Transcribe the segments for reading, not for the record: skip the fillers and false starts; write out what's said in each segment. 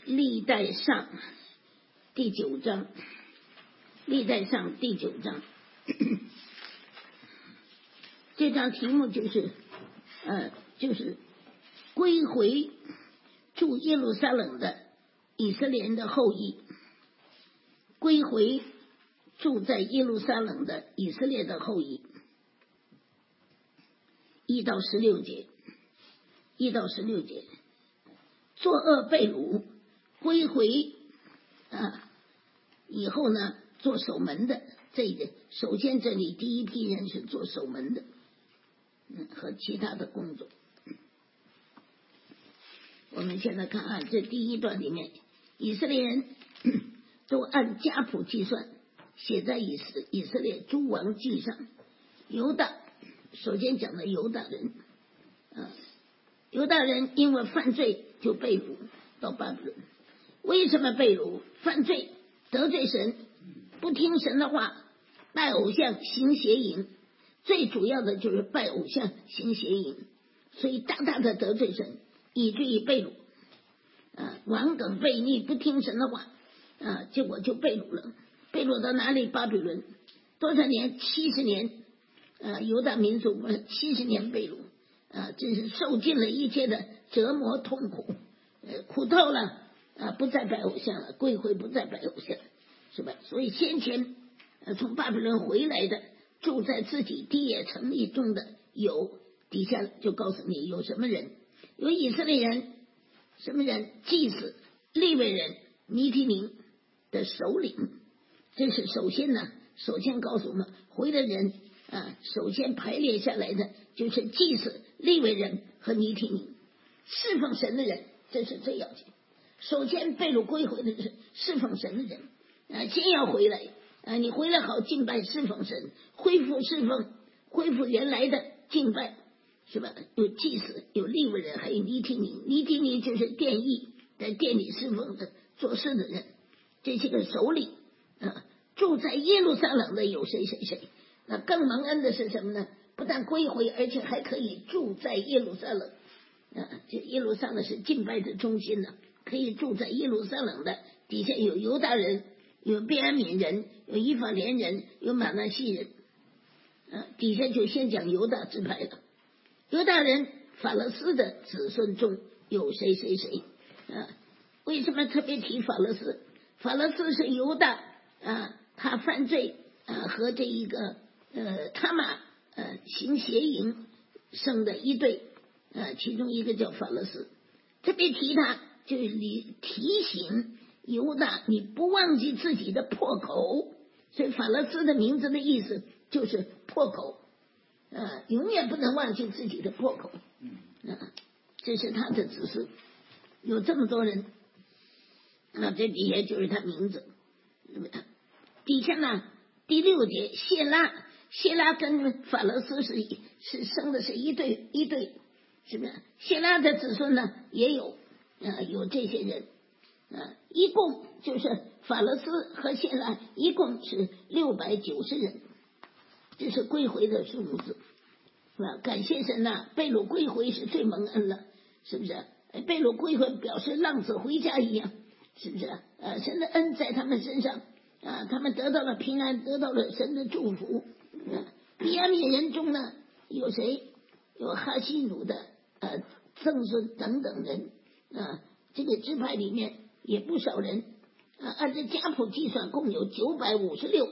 历代上第9章，历代上第9章，这章题目就是归回住耶路撒冷的以色列人的后裔，归回住在耶路撒冷的以色列的后裔。1到16节，1到16节，作恶被掳归回以后呢，做守门的，这个首先这里第一批人是做守门的，和其他的工作。我们现在看这第一段里面，以色列人都按家谱计算，写在以色列诸王记上。犹大首先讲的犹大人，犹大人因为犯罪就被掳到巴比伦。为什么被掳？犯罪得罪神，不听神的话，拜偶像行邪淫，最主要的就是拜偶像行邪淫，所以大大的得罪神，以至于被掳。顽梗悖逆，不听神的话，结果就被掳了。被掳到哪里？巴比伦。多少年？70年。犹大民族70年被掳，真是受尽了一切的折磨痛苦，苦透了，不再拜偶像了，归回不再拜偶像，是吧？所以先前从巴比伦回来的，住在自己地业城邑中的有，底下就告诉你有什么人，有以色列人，什么人？祭司、利未人、尼提宁的首领。这是首先告诉我们回的人。首先排列下来的就是祭司、利未人和尼提宁，侍奉神的人，这是最要紧。首先被掳归回的是侍奉神的人，先要回来，你回来好敬拜侍奉神，恢复侍奉，恢复原来的敬拜，是吧？有祭司，有利未人，还有尼提宁。尼提宁就是殿役，在殿里侍奉的做事的人，这些个首领。住在耶路撒冷的有谁？那更蒙恩的是什么呢？不但归回，而且还可以住在耶路撒冷。这耶路撒冷是敬拜的中心呢，可以住在耶路撒冷的底下有犹大人，有便雅悯人，有以法莲人，有玛拿西人。底下就先讲犹大支派了。犹大人法勒斯的子孙中有谁？为什么特别提法勒斯？法勒斯是犹大他犯罪和这一个他玛行邪淫生的一对，其中一个叫法勒斯。特别提他，就是提醒犹大，你不忘记自己的破口。所以法勒斯的名字的意思就是破口，永远不能忘记自己的破口。这是他的子孙，有这么多人。这底下就是他名字。底下呢，第6节，谢拉跟法勒斯是生的是一对，是不是？谢拉的子孙呢也有这些人，一共就是法勒斯和谢拉一共是690人，这是归回的数字，是吧？感谢神呐，被掳归回是最蒙恩了，是不是？被掳归回表示浪子回家一样，是不是？神的恩在他们身上。他们得到了平安，得到了神的祝福。便雅悯人中呢，有谁？有哈西努的曾孙等等人。这个支派里面也不少人。按照家谱计算，共有956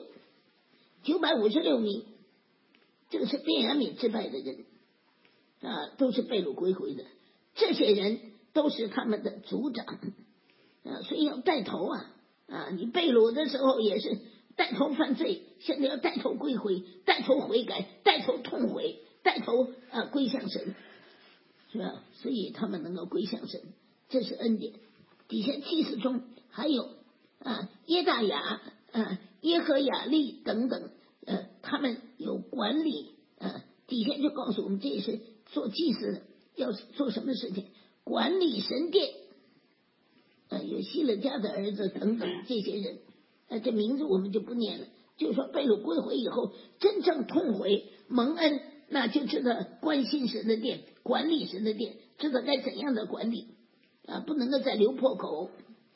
名。这个是便雅悯支派的人，都是被掳归回的。这些人都是他们的族长，所以要带头你被掳的时候也是带头犯罪，现在要带头归回，带头悔改，带头痛悔，带头归向神，是吧？所以他们能够归向神，这是恩典。底下祭司中还有耶大雅、耶和雅利等等，他们有管理。底下就告诉我们，这是做祭司的要做什么事情？管理神殿。有希勒家的儿子等等这些人，这名字我们就不念了。就是说被掳归回以后，真正痛悔蒙恩，那就知道关心神的殿，管理神的殿，知道该怎样的管理不能够再留破口。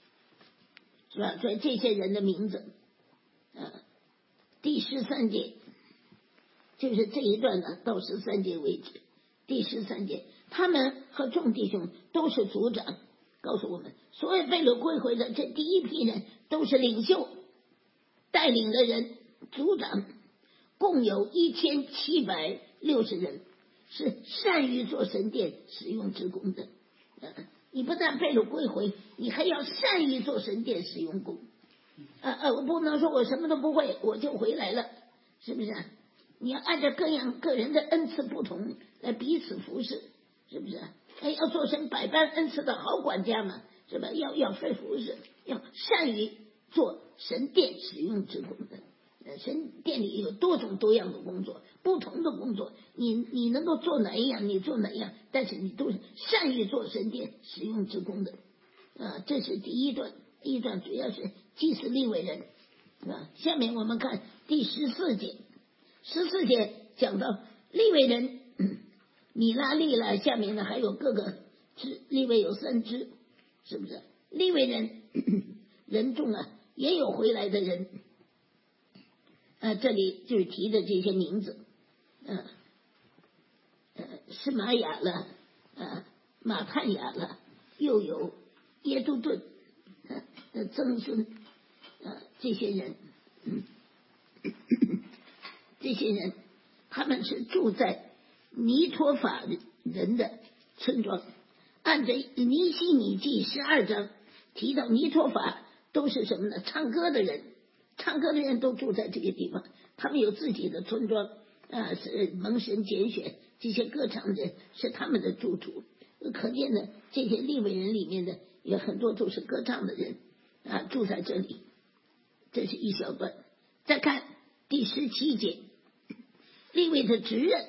是吧？所以这些人的名字，第13节就是这一段呢，到13节为止。第13节，他们和众弟兄都是族长，告诉我们，所有被掳归回的这第一批人都是领袖，带领的人，族长，共有1760人，是善于做神殿使用之工的。你不但被掳归回，你还要善于做神殿使用工。我不能说我什么都不会，我就回来了，是不是？你要按照个人的恩赐不同来彼此服侍，是不是？要做成百般恩赐的好管家嘛，是吧？要会服侍，要善于做神殿使用之工的。神殿里有多种多样的工作，不同的工作，你能够做哪一样，你做哪一样，但是你都是善于做神殿使用之工的。这是第一段，第一段主要是祭司利未人。下面我们看第14节，14节讲到利未人米拉利了，下面呢还有各个支，利未有3支，是不是？利未人人众也有回来的人。这里就是提的这些名字，是玛雅了，马探雅了，又有耶杜顿的曾孙，这些人，这些人他们是住在尼托法人的村庄。按着尼希米记12章提到尼托法都是什么呢？唱歌的人，唱歌的人都住在这个地方，他们有自己的村庄，是蒙神拣选，这些歌唱人是他们的住处。可见呢，这些利未人里面的有很多都是歌唱的人住在这里。这是一小段。再看第17节，利未的职任，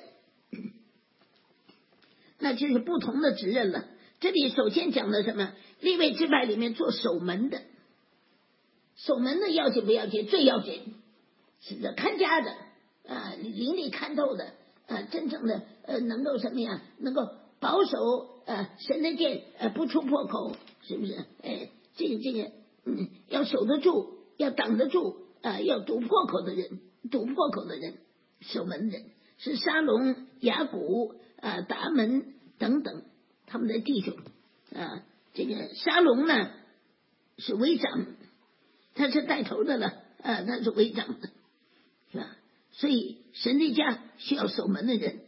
那就是不同的职任了。这里首先讲的什么？利未支派里面做守门的，守门的要紧不要紧？最要紧，是的，看家的邻里看透的真正的能够什么呀？能够保守神的殿不出破口，是不是？这个要守得住，要挡得住要堵破口的人，守门人是沙龙、雅古达门等等他们的弟兄这个沙龙呢是为长，他是带头的了他是为长的，是吧？所以神的家需要守门的人，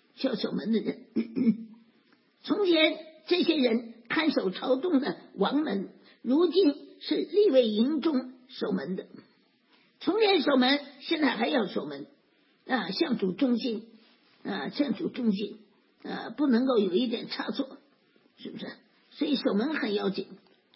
从前这些人看守朝中的王门，如今是利未营中守门的。从前守门，现在还要守门向主忠心不能够有一点差错，是不是？所以守门很要紧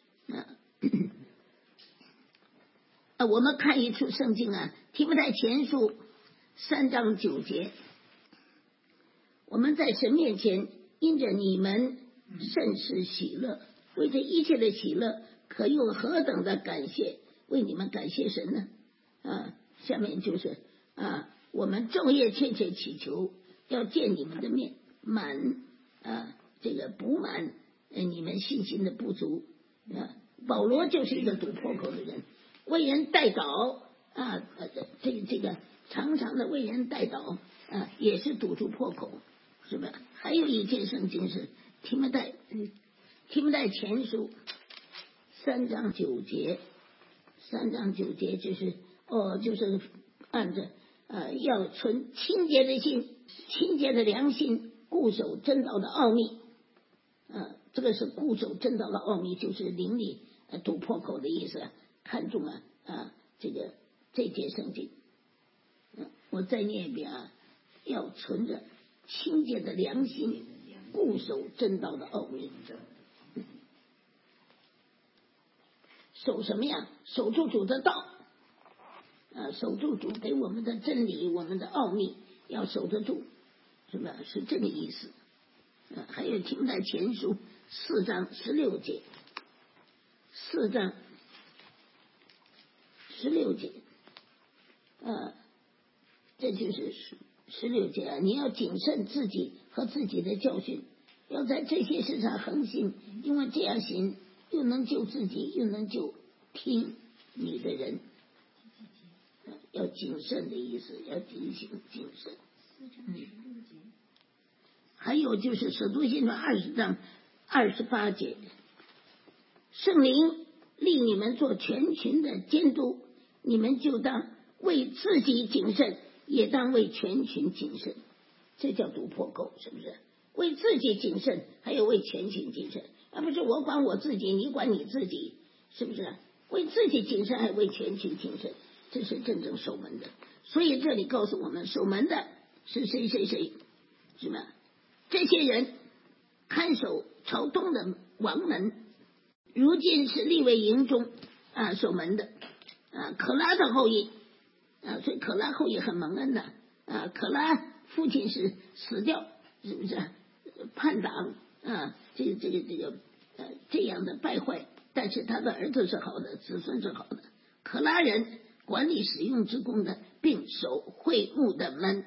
我们看一处圣经提摩太前书3章9节，我们在神面前因着你们甚是喜乐，为这一切的喜乐可用何等的感谢为你们感谢神呢？下面就是我们昼夜切切祈求要见你们的面，这个补满你们信心的不足保罗就是一个堵破口的人，为人代祷这个常常的为人代祷也是堵住破口，是吧？还有一件圣经是提摩太前书3章9节就是按着要存清洁的心，清洁的良心，固守真道的奥秘这个是固守真道的奥秘，就是灵里堵破口的意思。看重这节圣经我再念一遍要存着清洁的良心，固守真道的奥秘。守什么呀？守住主的道守住主给我们的真理，我们的奥秘要守得住，是吧？是这个意思还有提摩太前书4章16节，4章16节这就是16节你要谨慎自己和自己的教训，要在这些事上恒心，因为这样行又能救自己，又能救听你的人，要谨慎的意思，要谨慎。还有就是《使徒行传》20章28节，圣灵立你们做全群的监督，你们就当为自己谨慎，也当为全群谨慎。这叫读破口，是不是？为自己谨慎，还有为全群谨慎，而不是我管我自己，你管你自己，是不是？为自己谨慎，还为全群谨慎，这是真正守门的。所以这里告诉我们，守门的是谁，是吧？这些人看守朝东的王门，如今是利未营中守门的可拉的后裔所以可拉后裔很蒙恩的可拉父亲是死掉，是不是叛党这样的败坏，但是他的儿子是好的，子孙是好的。可拉人管理使用之功的，并守会幕的门，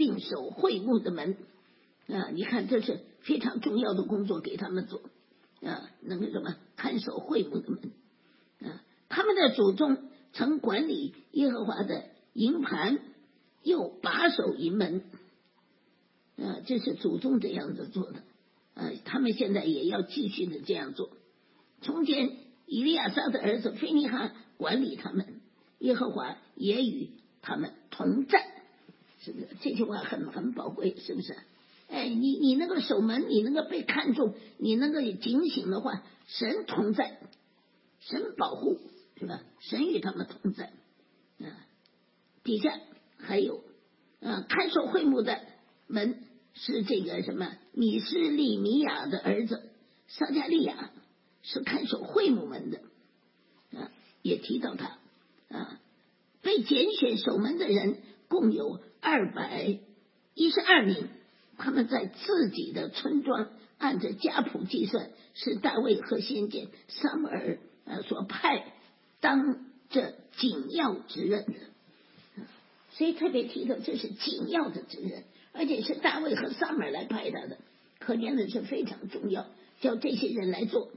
你看这是非常重要的工作给他们做能够什么看守会幕的门他们的祖宗曾管理耶和华的营盘，又把守营门这是祖宗这样子做的他们现在也要继续的这样做。从前以利亚撒的儿子菲尼哈管理他们，耶和华也与他们同在，是不是？这句话很宝贵，是不是？你那个守门，你那个被看重，你那个警醒的话，神同在，神保护，是吧？神与他们同在底下还有看守会幕的门是这个什么米斯利米亚的儿子撒加利亚，是看守会幕门的也提到他被拣选守门的人共有212名，他们在自己的村庄按着家谱计算，是大卫和先见撒母耳所派当这紧要职任的所以特别提到这是紧要的职任，而且是大卫和撒母耳来派他的，可见的是非常重要，叫这些人来做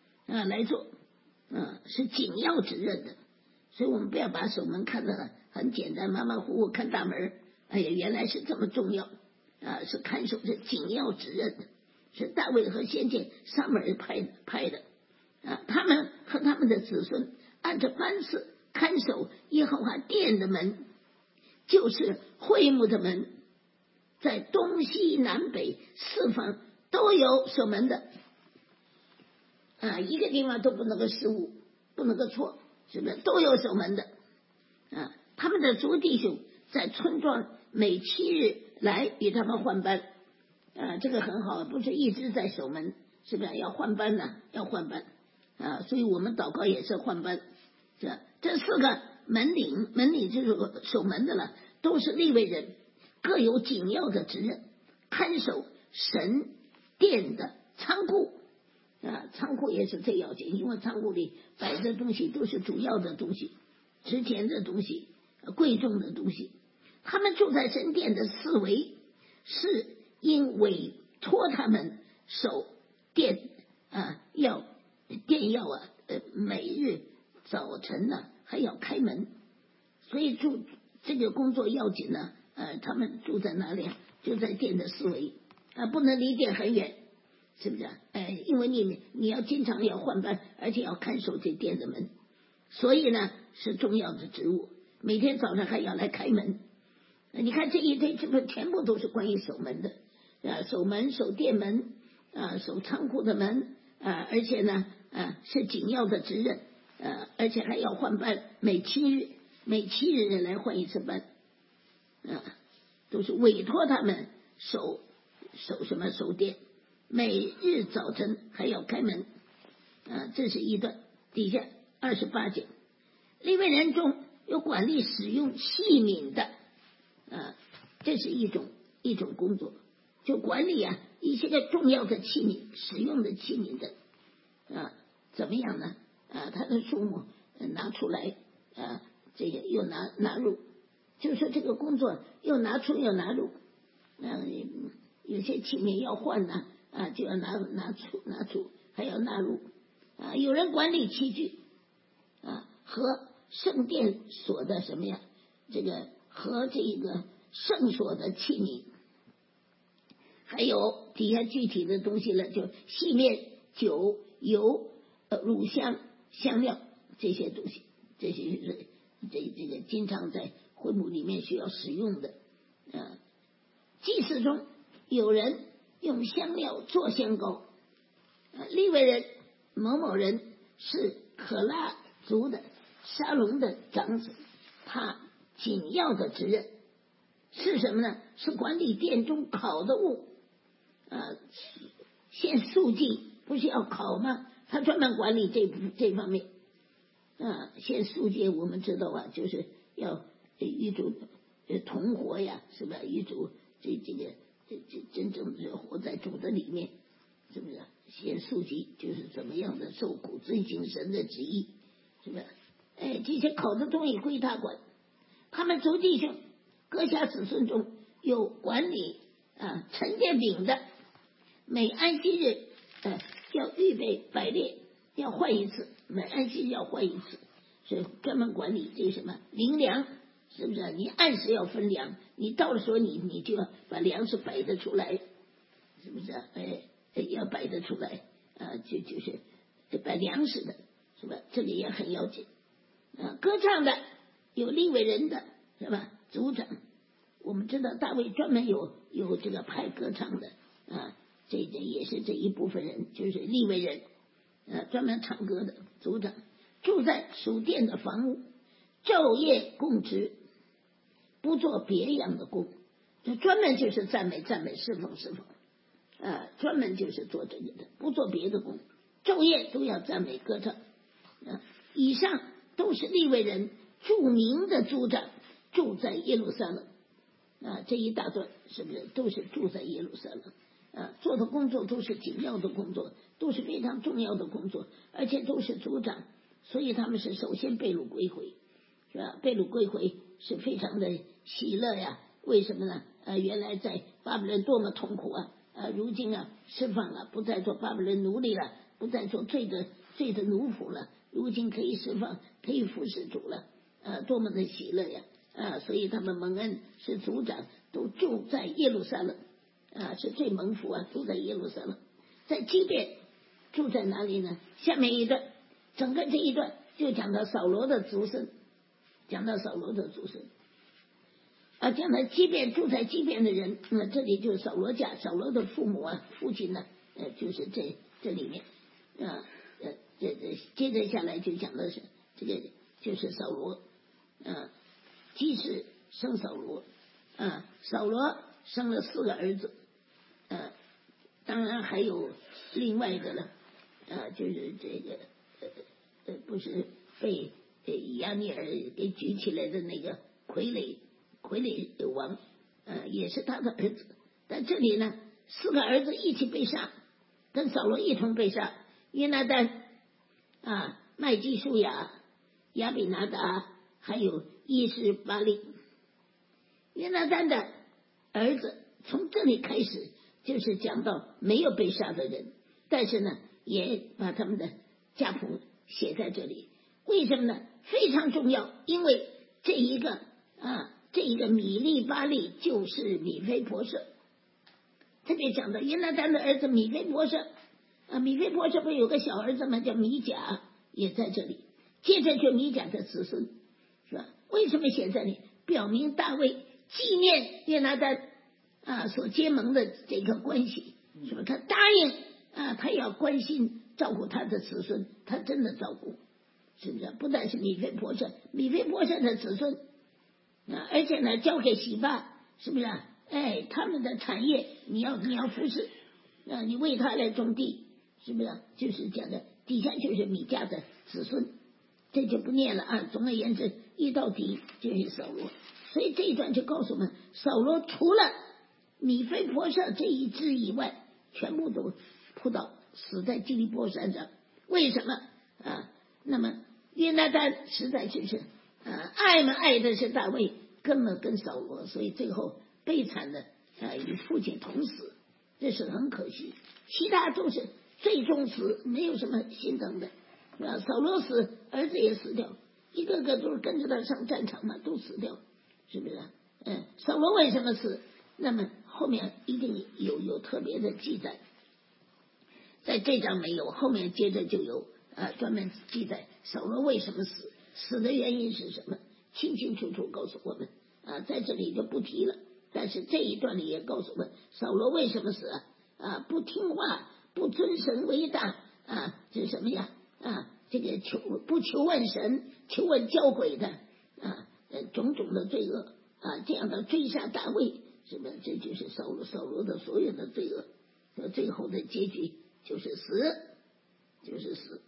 是紧要职任的。所以我们不要把守门看得很简单，马马虎虎看大门，原来是这么重要是看守着紧要职任的，是大卫和先见撒母耳派的他们和他们的子孙按着班次看守耶和华殿的门，就是会幕的门，在东西南北四方都有守门的一个地方都不能够失误，不能够错，是不是？都有守门的他们的族弟兄在村庄每7日来与他们换班这个很好，不是一直在守门，是不是？要换班要换班所以我们祷告也是换班这4个门领就是守门的了，都是利未人，各有紧要的职任，看守神殿的仓库仓库也是最要紧，因为仓库里摆的东西都是主要的东西，值钱的东西，贵重的东西。他们住在神殿的四围，是因委托他们守殿要每日早晨还要开门，所以这个工作要紧他们住在哪里就在殿的四围不能离殿很远，是不是因为你要经常要换班，而且要看守这殿的门，所以是重要的职务，每天早上还要来开门你看这一堆这不全部都是关于守门的守门守殿门守仓库的门而且是紧要的职任而且还要换班，每7日来换一次班都是委托他们守殿，每日早晨还要开门这是一段。底下28节，利未人中有管理使用器皿的这是一种工作，就管理一些个重要的器皿，使用的器皿的怎么样呢它的数目拿出来这个又拿入，就是说这个工作又拿出又拿入有些器皿要换就要拿出还要纳入有人管理器具和圣殿所的什么呀？这个和这个圣所的器皿，还有底下具体的东西了，就细面、酒、油、乳香、香料这些东西，这些是这个经常在会幕里面需要使用的。祭祀中有人用香料做香膏，利未人某某人是可拉族的沙龙的长子，他紧要的职任是什么呢？是管理殿中烤的物。献素祭不是要烤吗？他专门管理这方面。献素祭我们知道啊，就是要与主同活呀，是吧？与主这真正的活在主的里面，是不是？献素祭就是怎么样的受苦，遵行神的旨意，是不是？这些烤的东西归他管。他们族弟兄各家子孙中有管理陈建饼的，每安息日要预备摆列，要换一次，每安息日要换一次，所以专门管理这什么灵粮，是不是？你按时要分粮，你到了时候你就要把粮食摆得出来，是不是？要摆得出来就是摆粮食的，是吧？这里也很要紧。歌唱的有利未人的，是吧？族长，我们知道大卫专门有这个派歌唱的这也是这一部分人，就是利未人专门唱歌的族长，住在属殿的房屋，昼夜供职，不做别样的工，就专门就是赞美侍奉专门就是做这个的，不做别的工，昼夜都要赞美歌唱。以上都是利未人著名的族长，住在耶路撒冷这一大段是不是都是住在耶路撒冷？做的工作都是紧要的工作，都是非常重要的工作，而且都是族长，所以他们是首先被掳归回，是吧？被掳归回是非常的喜乐呀。为什么呢？原来在巴比伦多么痛苦如今释放了，不再做巴比伦奴隶了，不再做罪的奴仆了，如今可以释放，可以服侍主了，多么的喜乐呀！所以他们蒙恩是族长，都住在耶路撒冷是最蒙福住在耶路撒冷。在基遍住在哪里呢？下面一段，整个这一段就讲到扫罗的族孙，讲到基遍住在基遍的人，这里就是扫罗家，扫罗的父母父亲呢，就是这里面接着下来就讲的是这个就是扫罗基士生扫罗扫罗生了4个儿子当然还有另外的了就是这个不是被亚尼尔给举起来的那个傀儡王也是他的儿子。但这里呢4个儿子一起被杀，跟扫罗一同被杀，约拿单麦基舒亚、亚比拿达还有伊施巴利。约拿单的儿子从这里开始就是讲到没有被杀的人，但是呢也把他们的家谱写在这里。为什么呢？非常重要，因为这一个米利巴利就是米非波设，特别讲到约拿单的儿子米非波设米非波设不是有个小儿子吗？叫米甲，也在这里。接着就米甲的子孙，是吧？为什么写在这里？表明大卫纪念约拿单所结盟的这个关系，是吧？他答应他要关心照顾他的子孙，他真的照顾，是不是？不但是米非波设的子孙而且呢交给洗巴，是不是他们的产业你要服侍你为他来种地，是不是？就是讲的底下就是米迦的子孙，这就不念了总而言之一到底就是扫罗。所以这一段就告诉我们，扫罗除了米非波设这一支以外，全部都扑倒死在基利波山上。为什么那么约拿单实在就是爱的是大卫，根本跟扫罗，所以最后悲惨的与父亲同死，这是很可惜。其他都是最终死，没有什么心疼的扫罗死，儿子也死掉， 一个个都是跟着他上战场嘛，都死掉，是不是？扫罗为什么死？那么后面一定有特别的记载，在这章没有，后面接着就有专门记载扫罗为什么死，死的原因是什么，清清楚楚告诉我们在这里就不提了。但是这一段里也告诉我们扫罗为什么死不听话，不尊神为大这是什么呀这个不求问神，求问教诲的种种的罪恶这样的追杀大卫，是不是？这就是扫罗的所有的罪恶，最后的结局就是死，就是死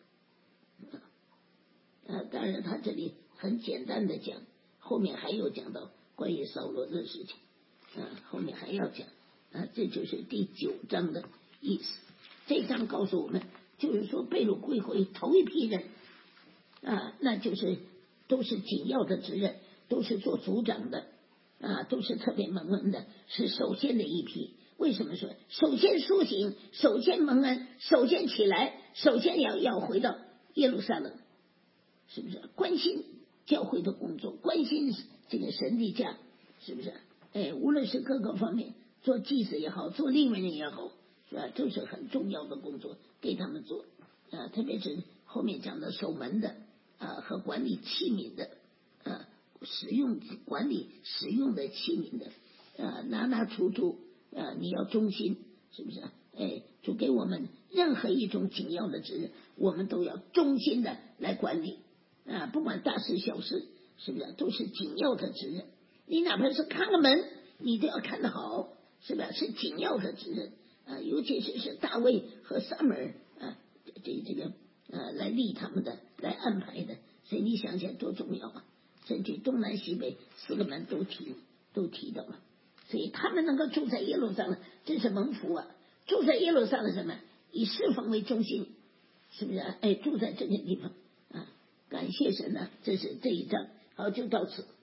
当然他这里很简单的讲，后面还有讲到关于扫罗的事情后面还要讲这就是第9章的意思。这章告诉我们，就是说被掳归回头一批人那就是都是紧要的职任，都是做族长的都是特别蒙恩的，是首先的一批。为什么说首先苏醒，首先蒙恩，首先起来，首先要回到耶路撒冷，是不是？关心教会的工作，关心这个神的家，是不是？无论是各个方面，做祭司也好，做利未人也好，是吧？都是很重要的工作给他们做特别是后面讲的守门的和管理器皿的管理使用的器皿的拿出你要忠心，是不是？就给我们任何一种紧要的职任，我们都要忠心的来管理不管大事小事，是不是？都是紧要的职任。你哪怕是看个门，你都要看得好，是吧？是紧要的职任尤其是大卫和撒母耳这个来立他们的，来安排的，所以你想想多重要甚至东南西北4个门都提到了，所以他们能够住在耶路撒冷，真是蒙福住在耶路撒冷什么？以侍奉为中心，是不是？住在这个地方感谢神这是这一章。好，就到此。